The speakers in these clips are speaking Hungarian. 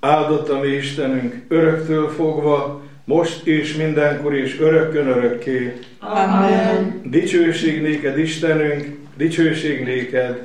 Áldott a mi Istenünk, öröktől fogva, most és mindenkor és örökkön örökké. Amen. Dicsőség néked, Istenünk, dicsőség néked,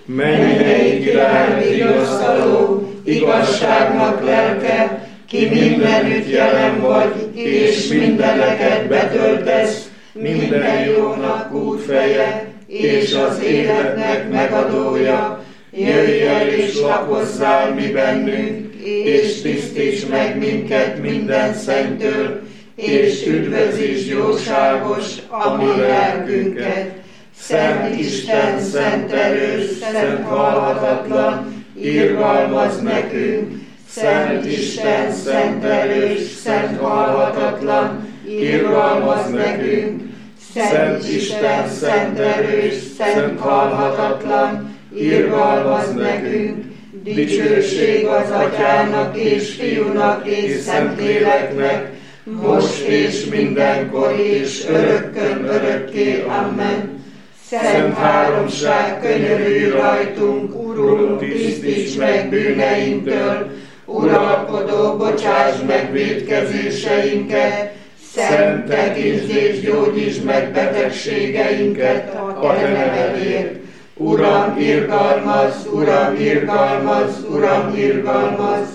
mennyei király, vigasztaló, igazságnak lelke, ki mindenütt jelen vagy, és mindeneket betöltesz, minden jónak útfeje, és az életnek megadója. Jöjj el és lakozzál mi bennünk, és tisztíts meg minket minden szentől, és üdvözíts jóságos a mi lelkünket. Szent Isten, szent erős, szent halhatatlan, irgalmazz nekünk. Szent Isten, szent erős, szent halhatatlan, irgalmazz nekünk. Szent Isten, szent erős, szent halhatatlan, irgalmazz nekünk. Dicsőség az Atyának és Fiúnak és Szentléleknek, most és mindenkor és örökkön örökké. Amen. Szent Háromság, könyörülj rajtunk, Urunk, tisztíts meg bűneinktől, uralkodó, bocsáss meg vétkezéseinket, szent tekintsd és gyógyítsd meg betegségeinket a te nevedért. Uram, irgalmazz, Uram, irgalmazz, Uram, irgalmazz,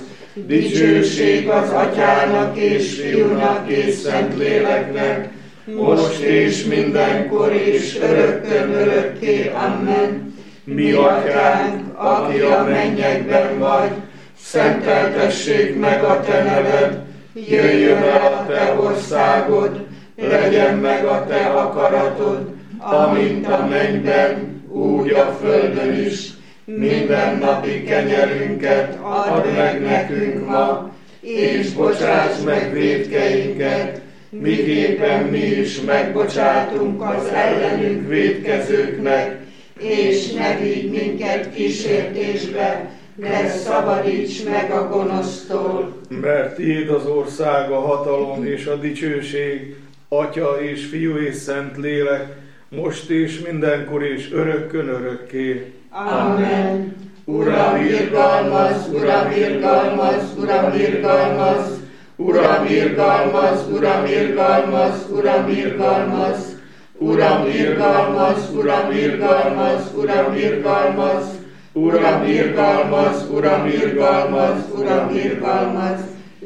dicsőség az Atyának és Fiúnak és Szentléleknek, most és mindenkor és örökkön örökké. Amen. Mi Atyánk, aki a mennyekben vagy, szenteltessék meg a te neved, jöjjön el a te országod, legyen meg a te akaratod, amint a mennyben, úgy a földön is. Mindennapi kenyerünket add meg nekünk ma, és bocsáss meg vétkeinket, miképpen mi is megbocsátunk az ellenünk vétkezőknek, és ne vigy minket kísértésbe, de szabadíts meg a gonosztól. Mert tiéd az ország, a hatalom és a dicsőség, Atya és Fiú és Szentlélek, most és mindenkor és örökkön örökké. Amen. Uram, irgalmazz, Uram, irgalmazz, Uram, irgalmazz, Uram, irgalmazz, Uram, irgalmazz, Uram, irgalmazz, Uram, irgalmazz, Uram, irgalmazz, Uram, irgalmazz, Uram, irgalmazz, Uram, irgalmazz, Uram, irgalmazz.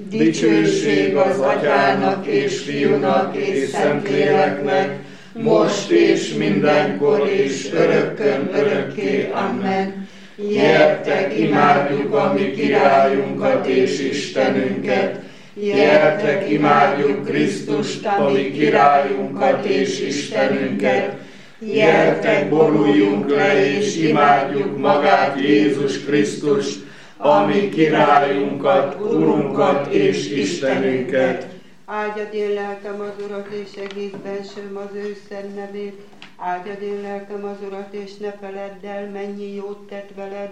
Dicsőség az Atyának és Fiúnak és Szentléleknek, most és mindenkor és örökkön örökké. Amen. Gyertek, imádjuk a mi királyunkat és Istenünket. Gyertek, imádjuk Krisztust, a mi királyunkat és Istenünket. Gyertek, boruljunk le és imádjuk magát Jézus Krisztust, a mi királyunkat, Urunkat és Istenünket. Áldjad én lelkem az Urat, és egész bensőm az ő szent nevét. Áldjad én lelkem az Urat, és ne feledd el, mennyi jót tett veled.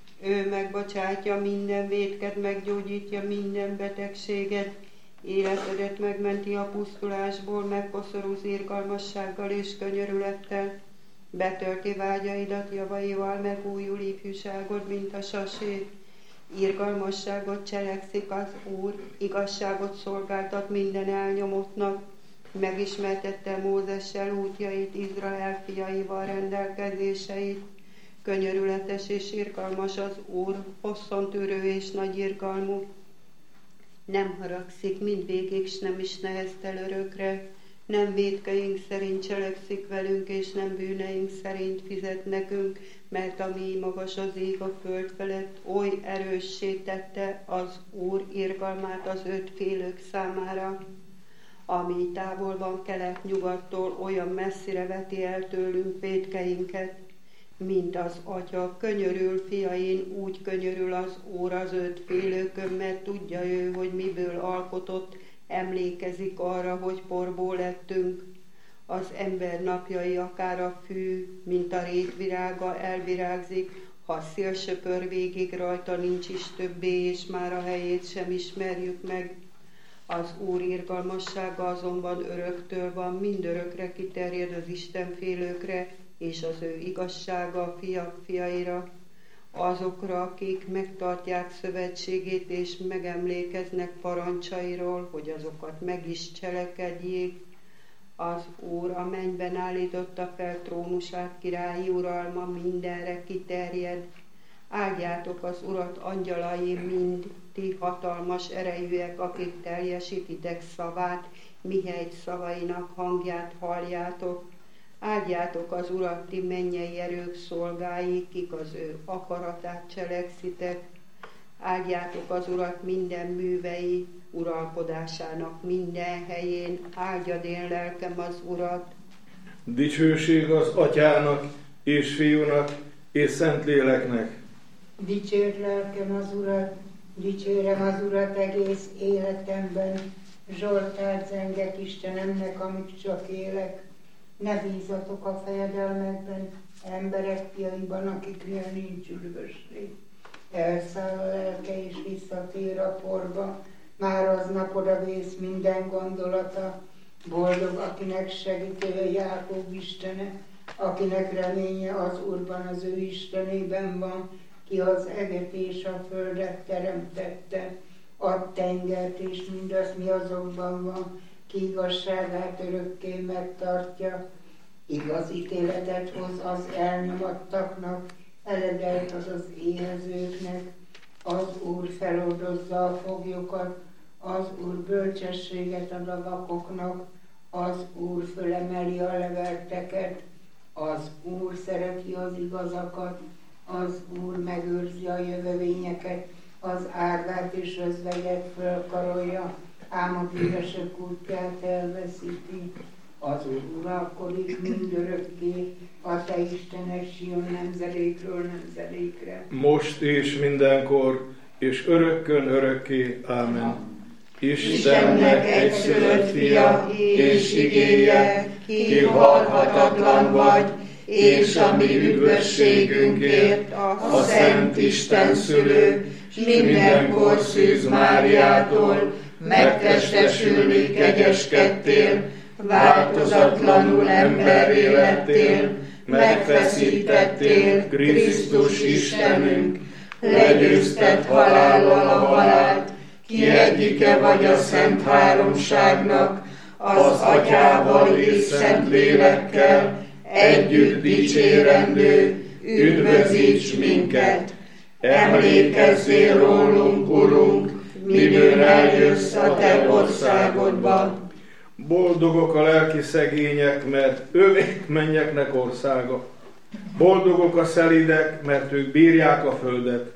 Ő megbocsátja minden vétked, meggyógyítja minden betegséget. Életedet megmenti a pusztulásból, megkoszorúz irgalmassággal és könyörülettel. Betölti vágyaidat javaival, megújul ifjúságod, mint a sasé. Irgalmasságot cselekszik az Úr, igazságot szolgáltat minden elnyomottnak. Megismertette Mózessel útjait, Izrael fiaival rendelkezéseit. Könyörületes és irgalmas az Úr, hosszantűrő és nagy irgalmú. Nem haragszik mindvégig, s nem is neheztel örökre. Nem vétkeink szerint cselekszik velünk, és nem bűneink szerint fizet nekünk, mert ami magas az ég a föld felett, oly erőssé tette az Úr irgalmát az öt félők számára. Ami távol van kelet-nyugattól, olyan messzire veti el tőlünk vétkeinket, mint az Atya könyörül fiain, úgy könyörül az Úr az öt félőkön, mert tudja ő, hogy miből alkotott, emlékezik arra, hogy porból lettünk. Az ember napjai akár a fű, mint a rétvirága elvirágzik, ha a szél söpör végig rajta, nincs is többé, és már a helyét sem ismerjük meg. Az Úr irgalmassága azonban öröktől van, mindörökre kiterjed az istenfélőkre, és az ő igazsága a fiak fiaira. azokra, akik megtartják szövetségét és megemlékeznek parancsairól, hogy azokat meg is cselekedjék. Az Úr a mennyben állította fel trónusát, királyi uralma mindenre kiterjed. Áldjátok az Urat, angyalai, mind ti hatalmas erejűek, akik teljesítitek szavát, mihelyt szavainak hangját halljátok. Áldjátok az Urat, ti mennyei erők szolgái, kik az ő akaratát cselekszitek. Áldjátok az Urat minden művei, uralkodásának minden helyén. Áldjad én lelkem az Urat. Dicsőség az Atyának, és Fiúnak, és Szentléleknek. Dicsérd lelkem az Urat, dicsérem az Urat egész életemben. Zsoltárt zengek Istenemnek, amíg csak élek. Ne bízatok a fejedelmekben, emberek fiaiban, akiknél nincs üdvösség. Elszáll a lelke és visszatér a porba, már aznap odavész minden gondolata. Boldog, akinek segítője Jákob Istene, akinek reménye az Úrban, az ő Istenében van, ki az eget és a földet teremtette, a tengert és mindazt, mi azokban van, ki igazságát örökké megtartja, igaz ítéletet hoz az elnyomattaknak, eledelt az éhezőknek. Az Úr feloldozza a foglyokat, az Úr bölcsességet ad a vakoknak, az Úr fölemeli a levelteket, az Úr szereti az igazakat, az Úr megőrzi a jövevényeket, az árvát és özveget fölkarolja, ám a bűnösök útját elveszíti. Az Úr uralkodik mindörökké, a te Istened Sion nemzedékről nemzedékre. Most és mindenkor, és örökkön örökké. Ámen. Istennek egyszülött fia, és igéje, ki halhatatlan vagy, és a mi üdvösségünkért a Szent Isten szülő, s mindenkor Szűz Máriától megtestesülni kegyeskedtél, változatlanul emberré lettél, megfeszítettél, Krisztus Istenünk, legyőzted halállal a halált, ki egyike vagy a Szent Háromságnak, az Atyával és Szentlélekkel, együtt dicsérendő, üdvözíts minket! Emlékezzél rólunk, Urunk, midőn eljössz a te országodba. Boldogok a lelki szegények, mert ővék mennyeknek országa. Boldogok a szelídek, mert ők bírják a földet.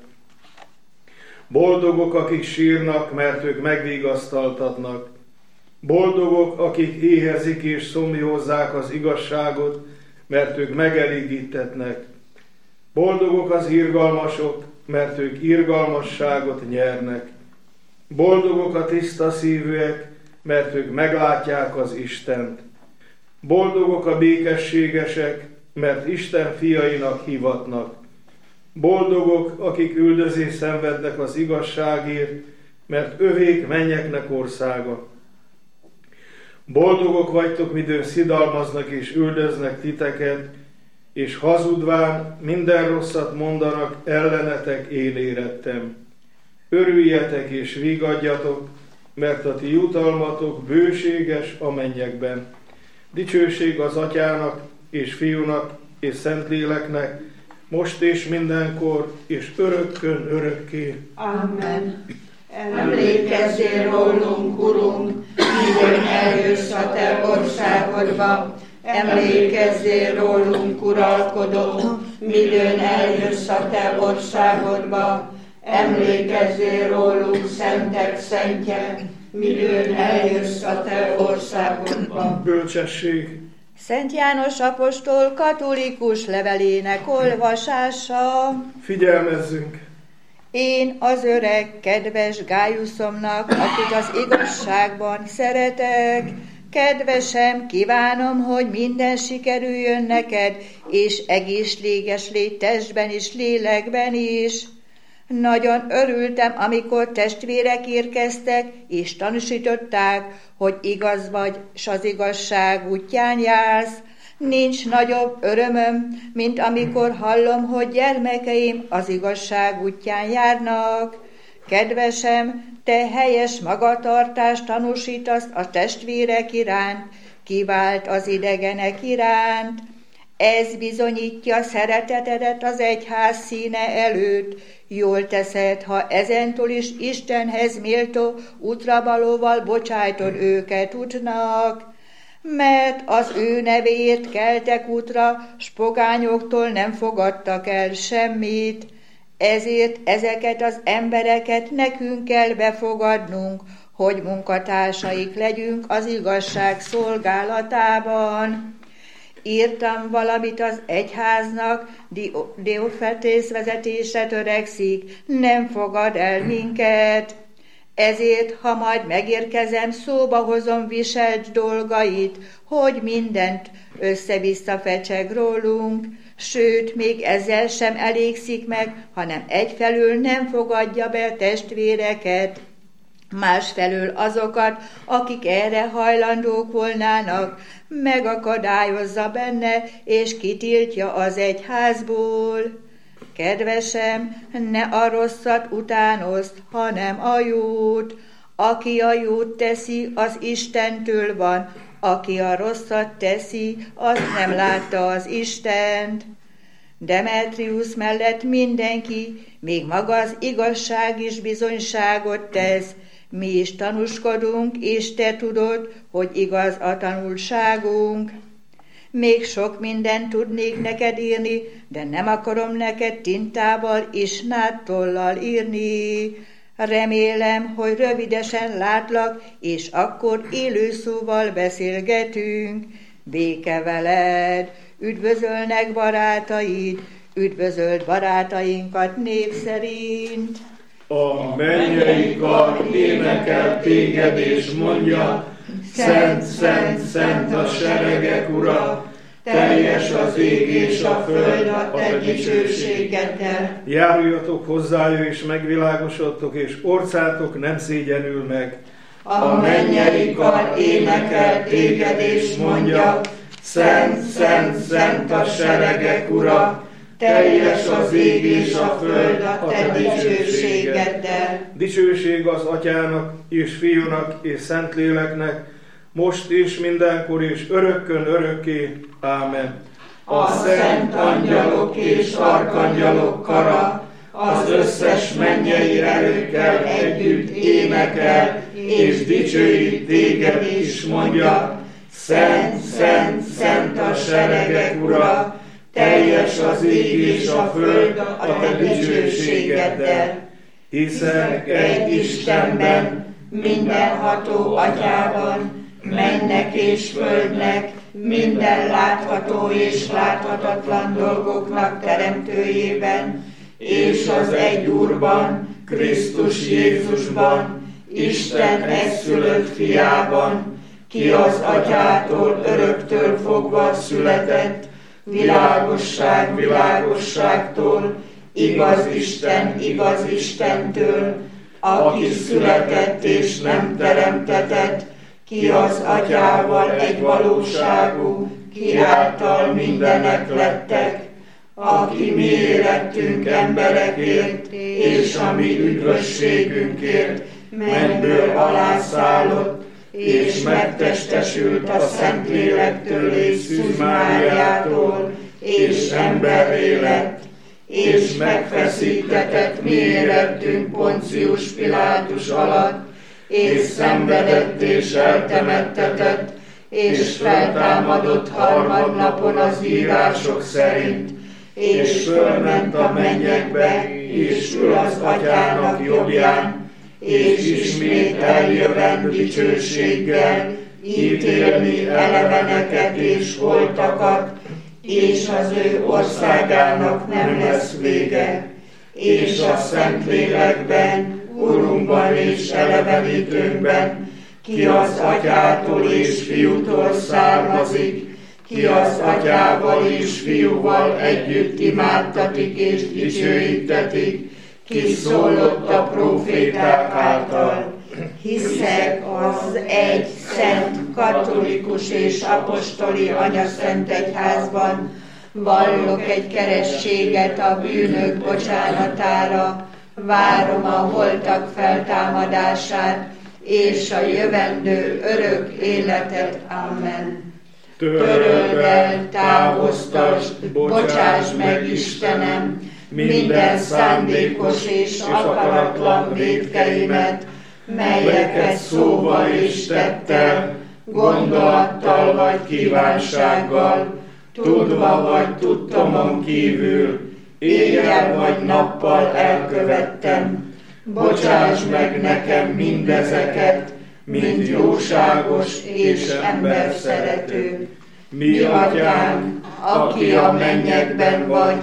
Boldogok, akik sírnak, mert ők megvigasztaltatnak. Boldogok, akik éhezik és szomjózzák az igazságot, mert ők megelégítetnek. Boldogok az irgalmasok, mert ők irgalmasságot nyernek. Boldogok a tiszta szívűek, mert ők meglátják az Istent. Boldogok a békességesek, mert Isten fiainak hivatnak. Boldogok, akik üldözést szenvednek az igazságért, mert övék mennyeknek országa. Boldogok vagytok, midőn szidalmaznak és üldöznek titeket, és hazudván minden rosszat mondanak ellenetek, én érettem. Örüljetek és vigadjatok, mert a ti jutalmatok bőséges a mennyekben. Dicsőség az Atyának, és Fiúnak, és Szentléleknek, most és mindenkor, és örökkön örökké. Amen. Emlékezzél rólunk, Urunk, midőn eljössz a te országodba. Emlékezzél rólunk, uralkodó, midőn eljössz a te országodba. Emlékezzél rólunk, szentek szentje, midőn eljössz a te országodba. Bölcsesség. Szent János apostol katolikus levelének olvasása. Figyelmezzünk! Én az öreg, kedves Gájuszomnak, akit az igazságban szeretek, kedvesem, kívánom, hogy minden sikerüljön neked, és egészséges légy testben és lélekben is. Nagyon örültem, amikor testvérek érkeztek, és tanúsították, hogy igaz vagy, s az igazság útján jársz. Nincs nagyobb örömöm, mint amikor hallom, hogy gyermekeim az igazság útján járnak. Kedvesem, te helyes magatartást tanúsítasz a testvérek iránt, kivált az idegenek iránt. Ez bizonyítja szeretetedet az egyház színe előtt. Jól teszed, ha ezentúl is Istenhez méltó útravalóval bocsájtod őket útnak. Mert az ő nevéért keltek útra, s pogányoktól nem fogadtak el semmit. Ezért ezeket az embereket nekünk kell befogadnunk, hogy munkatársaik legyünk az igazság szolgálatában. Írtam valamit az egyháznak, Diófetész vezetésre törekszik, nem fogad el minket. Ezért, ha majd megérkezem, szóba hozom viselt dolgait, hogy mindent össze-vissza fecseg rólunk, sőt, még ezzel sem elégszik meg, hanem egyfelől nem fogadja be a testvéreket, másfelől azokat, akik erre hajlandók volnának, megakadályozza benne, és kitiltja az egyházból. Kedvesem, ne a rosszat utánozd, hanem a jót. Aki a jót teszi, az Istentől van, aki a rosszat teszi, az nem látta az Istent. Demetrius mellett mindenki, még maga az igazság is bizonyságot tesz. Mi is tanúskodunk, és te tudod, hogy igaz a tanulságunk. Még sok mindent tudnék neked írni, de nem akarom neked tintával és nádtollal írni. Remélem, hogy rövidesen látlak, és akkor élő szóval beszélgetünk. Béke veled, üdvözölnek barátaid, üdvözöld barátainkat név szerint. A mennyei kar énekel téged, és mondja, Szent, szent, szent a seregek ura, teljes az ég és a föld a te dicsőségeddel. Járuljatok hozzájuk, és megvilágosodtok, és orcátok nem szégyenül meg. A mennyei kar énekel téged, és mondja, Szent, szent, szent a seregek ura, teljes az ég és a föld a te dicsőségeddel. Dicsőség az Atyának, és Fiúnak, és Szentléleknek, most és mindenkor, és örökkön örökké. Ámen. A szent angyalok és arkangyalok kara az összes mennyei erőkkel együtt énekel, és dicsőít téged is, mondja, Szent, szent, szent a seregek ura, teljes az ég és a föld a te dicsőségeddel. Hiszek egy Istenben, mindenható Atyában, mennek és földnek, minden látható és láthatatlan dolgoknak teremtőjében, és az egy Úrban, Krisztus Jézusban, Isten egyszülött fiában, ki az Atyától öröktől fogva született, világosság világosságtól, igaz Istentől, aki született és nem teremtetett, ki az Atyával egy valóságú, ki által mindenek lettek, aki mi érettünk emberekért, és a mi üdvösségünkért mennyből alászállott, és megtestesült a Szentlélektől és Szűz Máriától, és emberré lett, és megfeszítetett mi érettünk Poncius Pilátus alatt, és szenvedett és eltemettetett, és feltámadott harmadnapon az írások szerint, és fölment a mennyekbe, és ül az Atyának jobbján, és ismét eljövend dicsőséggel, ítélni eleveneket és holtakat, és az ő országának nem lesz vége, és a Szentlélekben, Urunkban és elevenítőnkben, ki az Atyától és Fiútól származik, ki az Atyával és Fiúval együtt imádtatik és dicsőítetik, ki szólott a próféták által. Hiszek az egy szent katolikus és apostoli anyaszent egyházban, vallok egy keresztséget a bűnök bocsánatára, várom a holtak feltámadását és a jövendő örök életet. Amen. Töröld el, távoztasd, bocsáss meg, Istenem, minden szándékos és akaratlan vétkeimet, melyeket szóval és tettel, gondolattal vagy kívánsággal, tudva vagy tudtomon kívül, éjjel vagy nappal elkövettem. Bocsáss meg nekem mindezeket, mint jóságos és emberszerető. Mi Atyánk, aki a mennyekben vagy,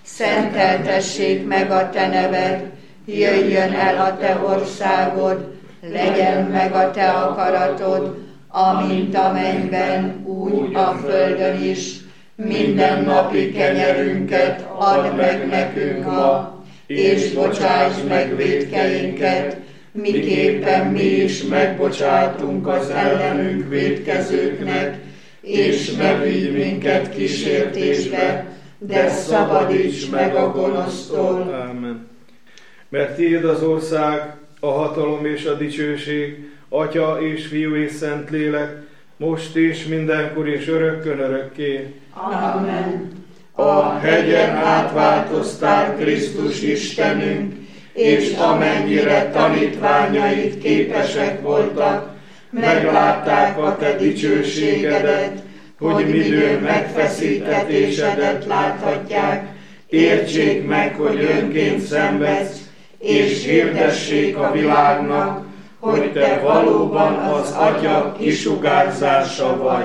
szenteltessék meg a te neved, jöjjön el a te országod, legyen meg a te akaratod, amint a mennyben, úgy a földön is. Mindennapi kenyerünket add meg nekünk ma, és bocsáss meg vétkeinket, miképpen mi is megbocsátunk az ellenünk vétkezőknek, és ne vigy minket kísértésbe, de szabadíts meg a gonosztól. Ámen. Mert tiéd az ország, a hatalom és a dicsőség, Atya és Fiú és Szentlélek, most és mindenkor és örökkön örökké. Amen. A hegyen átváltoztál Krisztus Istenünk, és amennyire tanítványaid képesek voltak, meglátták a te dicsőségedet, hogy midőn megfeszítetésedet láthatják, értsék meg, hogy önként szenvedsz, és hirdessék a világnak, hogy te valóban az Atya kisugárzása vagy.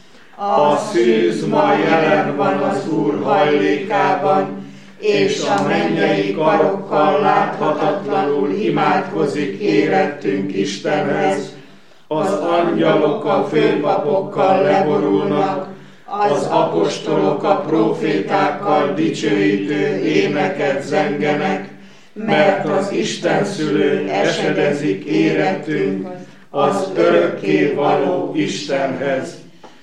A szűz ma jelen van az Úr hajlékában, és a mennyei karokkal láthatatlanul imádkozik érettünk Istenhez. Az angyalok a főpapokkal leborulnak, az apostolok a prófétákkal dicsőítő éneket zengenek, mert az Isten szülő esedezik érettünk az örökké való Istenhez.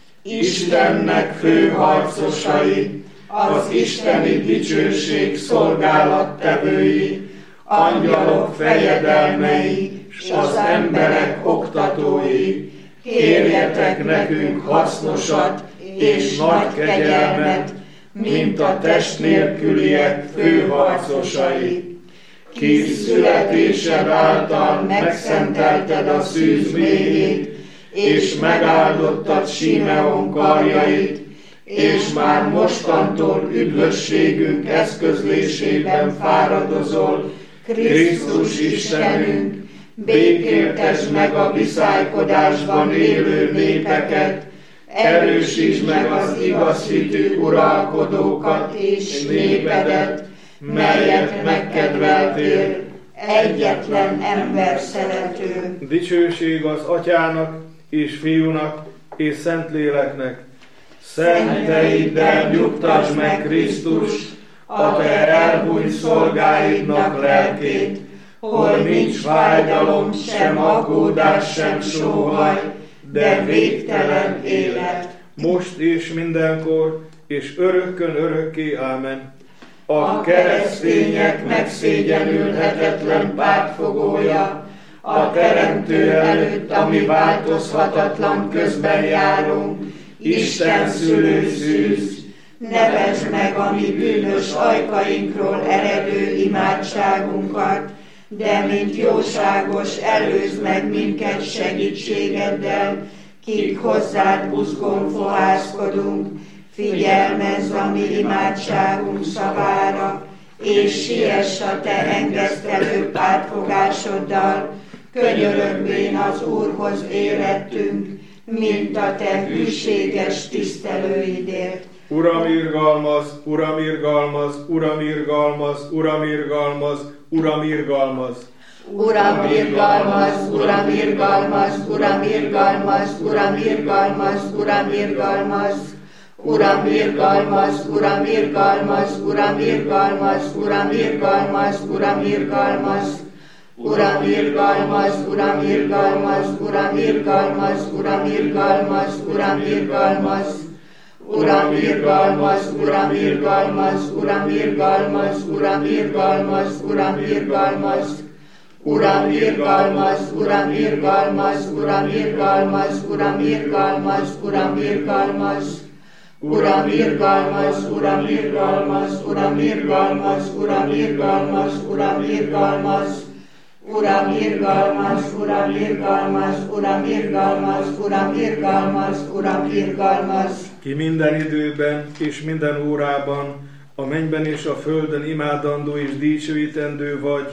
Istennek fő harcosai, az isteni dicsőség szolgálattevői, angyalok fejedelmei, s az emberek oktatói, kérjetek nekünk hasznosat és nagy kegyelmet, mint a test nélküliek főharcosai. Kis születésed által megszentelted a szűz mélyét, és megáldottad Simeon karjait, és már mostantól üdvösségünk eszközlésében fáradozol, Krisztus Istenünk, békéltesd meg a viszálykodásban élő népeket, erősítsd meg az igazhitű uralkodókat és népedet, melyet megkedveltél, egyetlen ember szerető. Dicsőség az Atyának és Fiúnak és Szentléleknek. Szenteiddel nyugtasd meg Krisztus, a te elhúnyt szolgáidnak lelkét, hol nincs fájdalom, sem aggódás, sem sóhaj, de végtelen élet. Most és mindenkor, és örökkön örökké. Ámen. A keresztények megszégyenülhetetlen pártfogója, a Teremtő előtt, ami változhatatlan közben járunk, Isten szülő szűz, nevesd meg a mi bűnös ajkainkról eredő imádságunkat, de mint jóságos előzd meg minket segítségeddel, kik hozzád buzgón fohászkodunk, figyelmezz a mi imádságunk szavára, és siess a te engesztelő pártfogásoddal, könyörögvén az Úrhoz érettünk, mint a te hűséges tisztelőidért. Uram irgalmaz, Uram irgalmaz, Uram irgalmaz, Uram irgalmaz, Uram irgalmaz. Uram irgalmaz, Uram irgalmaz, Uram irgalmaz, Uram irgalmaz, Uram irgalmaz. Uram irgalmaz, Uram irgalmaz, Uram irgalmaz, Uram irgalmaz, Uram irgalmaz. Uram, irgalmaz, Uram, irgalmaz, Uram, irgalmaz, Uram, irgalmaz, Uram, irgalmaz. Uram, irgalmaz, Uram, irgalmaz, Uram, irgalmaz, Uram, irgalmaz, Uram, irgalmaz. Uram, irgalmaz, Uram, irgalmaz, Uram, irgalmaz, Uram, irgalmaz, Uram, irgalmaz. Uram, irgalmaz, Uram, irgalmaz, Uram, irgalmaz, Uram, irgalmaz, Uram, irgalmaz. Uram, irgalmaz, Uram, irgalmaz, Uram, irgalmaz, Uram, irgalmaz, Uram, irgalmaz. Ki minden időben és minden órában, a mennyben és a földön imádandó és dicsőítendő vagy,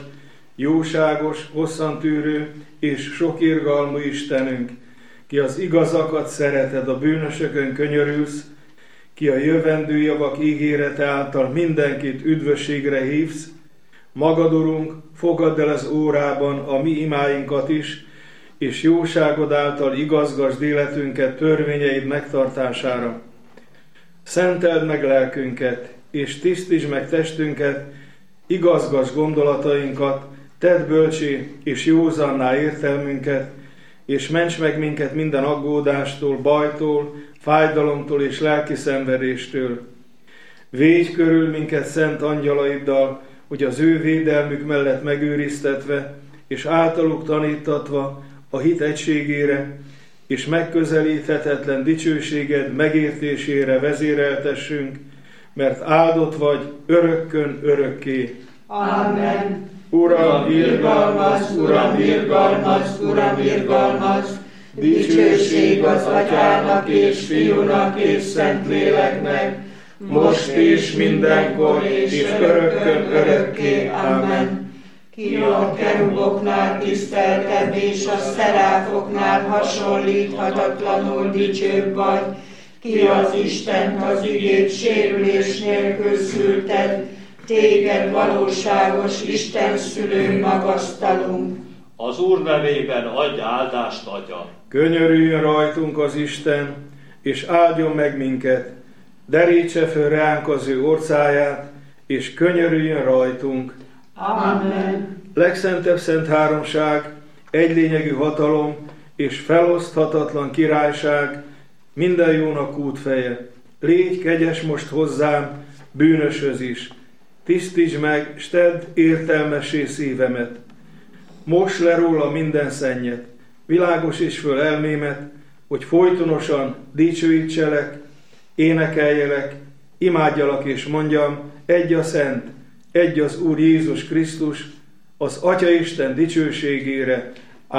jóságos, hosszantűrő és sok irgalmú Istenünk, ki az igazakat szereted, a bűnösökön könyörülsz, ki a jövendő javak ígérete által mindenkit üdvösségre hívsz, magad, Urunk, fogadd el az órában a mi imáinkat is, és jóságod által igazgasd életünket törvényeid megtartására. Szenteld meg lelkünket, és tisztítsd meg testünket, igazgasd gondolatainkat, tedd bölcsé és józanná értelmünket, és ments meg minket minden aggódástól, bajtól, fájdalomtól és lelki szenvedéstől. Védj körül minket szent angyalaiddal, hogy az ő védelmük mellett megőriztetve, és általuk tanítatva a hit egységére, és megközelíthetetlen dicsőséged megértésére vezéreltessünk, mert áldott vagy örökkön örökké. Amen. Uram, irgalmaz, Uram, irgalmaz, Uram, irgalmaz. Dicsőség az Atyának és Fiúnak és Szentléleknek, most és mindenkor és örökkön örökké. Amen. Ki a keruboknál tiszteltebb és a szeráfoknál hasonlíthatatlanul dicsőbb vagy, ki az Istent az igét sérülés nélkül szülted, téged valóságos Isten szülő magasztalunk. Az Úr nevében adj áldást, Atya! Könyörüljön rajtunk az Isten, és áldjon meg minket, derítse föl ránk az ő orcáját, és könyörüljön rajtunk. Amen. Legszentebb szent háromság, egylényegű hatalom és feloszthatatlan királyság, minden jónak útfeje. Légy kegyes most hozzám, bűnöshöz is. Tisztítsd meg, s tedd értelmessé szívemet. Moss le róla minden szennyet, világosíts föl elmémet, hogy folytonosan dicsőítselek, énekeljelek, imádjalak és mondjam, egy a Szent, egy az Úr Jézus Krisztus, az Atyaisten dicsőségére.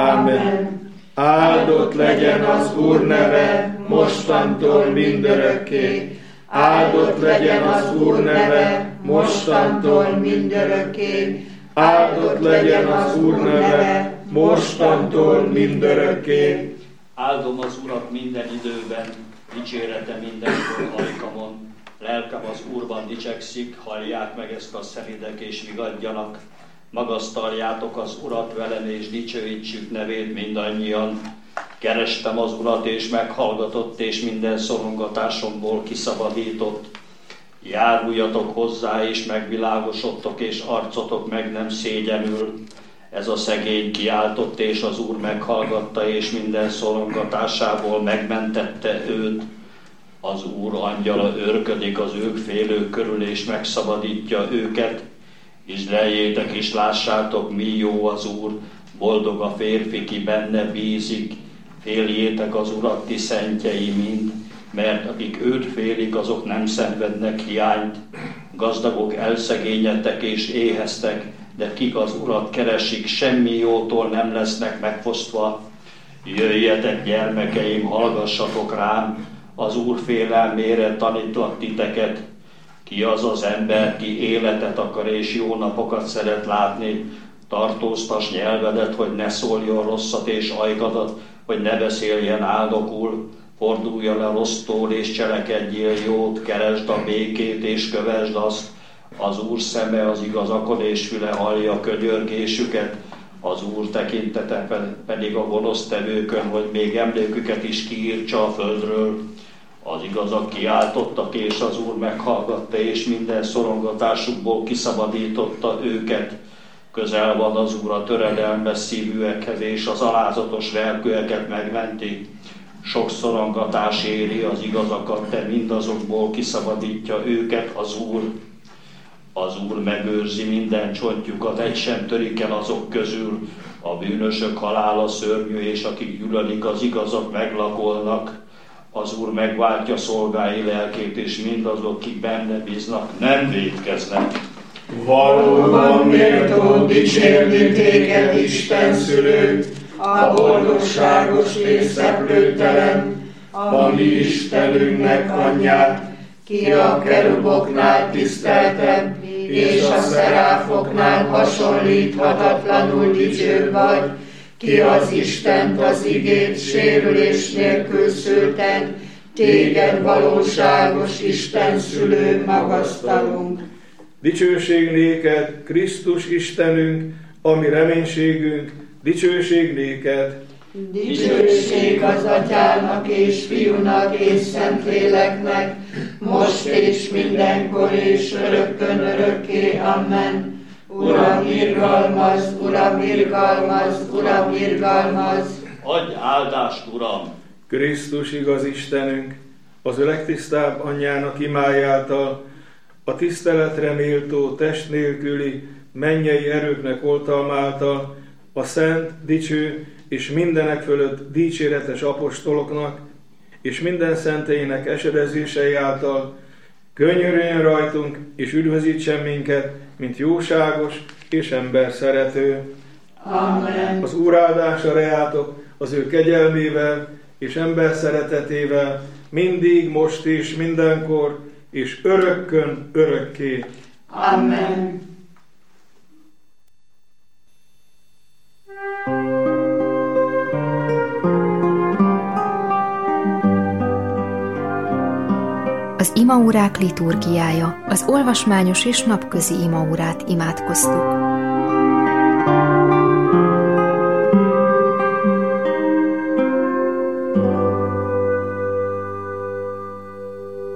Ámen. Áldott legyen az Úr neve, mostantól mindörökké. Áldott legyen az Úr neve, mostantól mindörökké. Áldott legyen az Úr neve, mostantól mindörökké. Áldom az Urat minden időben, dicsérete mindenkor ajkamon. Lelkem az Úrban dicsekszik, hallják meg ezt a szelidek és vigadjanak. Magasztaljátok az Urat velem, és dicsőítsük nevét mindannyian. Kerestem az Urat, és meghallgatott, és minden szorongatásomból kiszabadított. Járuljatok hozzá, és megvilágosodtok, és arcotok meg nem szégyenül. Ez a szegény kiáltott, és az Úr meghallgatta, és minden szorongatásából megmentette őt. Az Úr angyala őrködik az ők félők körül, és megszabadítja őket. Izleljétek és lássátok, mi jó az Úr, boldog a férfi, ki benne bízik. Féljétek az Urat, ti szentjei mind, mert akik őt félik, azok nem szenvednek hiányt. Gazdagok elszegényedtek és éheztek, de kik az Urat keresik, semmi jótól nem lesznek megfosztva. Jöjjetek, gyermekeim, hallgassatok rám, az Úr félelmére tanítlak titeket. Ki az az ember, ki életet akar és jó napokat szeret látni, tartóztass nyelvedet, hogy ne szóljon rosszat, és ajkadat, hogy ne beszéljen áldokul. Fordulj el a rossztól és cselekedjél jót, keresd a békét és kövesd azt. Az Úr szeme az igazakon, és füle hallja könyörgésüket, az Úr tekintete pedig a gonosztevőkön, hogy még emléküket is kiírtsa a földről. Az igazak kiáltottak, és az Úr meghallgatta, és minden szorongatásukból kiszabadította őket. Közel van az Úr a töredelmes szívűekhez, és az alázatos verkőeket megmenti. Sok szorongatás éri az igazakat, de mindazokból kiszabadítja őket az Úr. Az Úr megőrzi minden csontjukat, egy sem törik el azok közül. A bűnösök halála szörnyű, és akik gyűlölik az igazak, meglakolnak. Az Úr megváltja szolgái lelkét, és mindazok, akik benne bíznak, nem vétkeznek. Valóban méltó dicsérni téged, Isten szülő, a boldogságos és szeplőtelen, a mi Istenünknek anyját, ki a keruboknál tiszteltebb, és a szeráfoknál hasonlíthatatlanul dicső vagy, ki az Istent, az igét sérülés nélkül szülted, téged valóságos Isten szülő magasztalunk. Dicsőség néked, Krisztus Istenünk, ami reménységünk, dicsőség néked. Dicsőség az Atyának és Fiúnak és Szentléleknek, most és mindenkor és örökkön örökké. Amen. Uram, irgalmazz, Uram, irgalmazz, Uram, irgalmazz. Adj áldást, Uram! Krisztus igaz Istenünk, az ő legtisztább anyjának imájáltal, a tiszteletre méltó test nélküli mennyei erőknek oltalmáltal, a szent, dicső és mindenek fölött dicséretes apostoloknak, és minden szenteinek esedezései által könyörüljön rajtunk, és üdvözítsen minket, mint jóságos és ember szerető. Amen. Az Úr áldása reátok az ő kegyelmével és ember szeretetével, mindig, most és mindenkor, és örökkön örökké. Amen. Az imaórák liturgiája, az olvasmányos és napközi imaórát imádkoztuk.